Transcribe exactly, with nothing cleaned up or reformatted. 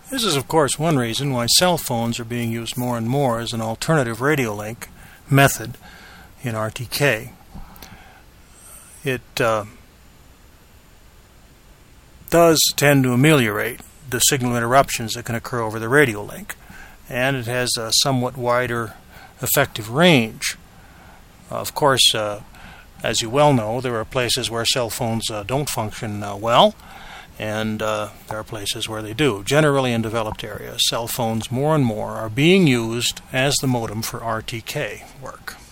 This is, of course, one reason why cell phones are being used more and more as an alternative radio link method in R T K. It uh, does tend to ameliorate the signal interruptions that can occur over the radio link, and it has a somewhat wider effective range. Of course, uh, as you well know, there are places where cell phones uh, don't function uh, well, and uh, there are places where they do. Generally in developed areas, cell phones more and more are being used as the modem for R T K work.